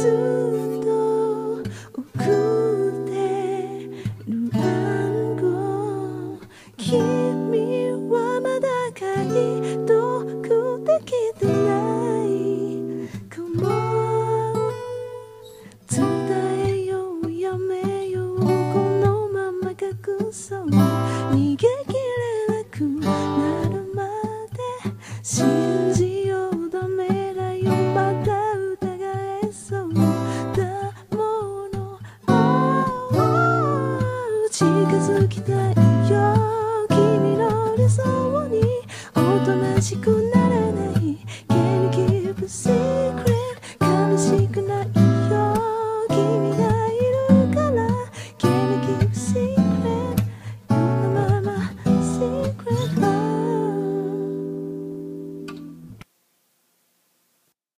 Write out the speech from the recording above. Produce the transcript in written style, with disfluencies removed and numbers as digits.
っと送ってる暗号、君はまだ解読できてないかも。伝えようやめよう、このまま隠そう、逃げきれなくなるまで信じよう、ダメだよまだ疑えそうだもの、近づきたいよ君の理想におとなしく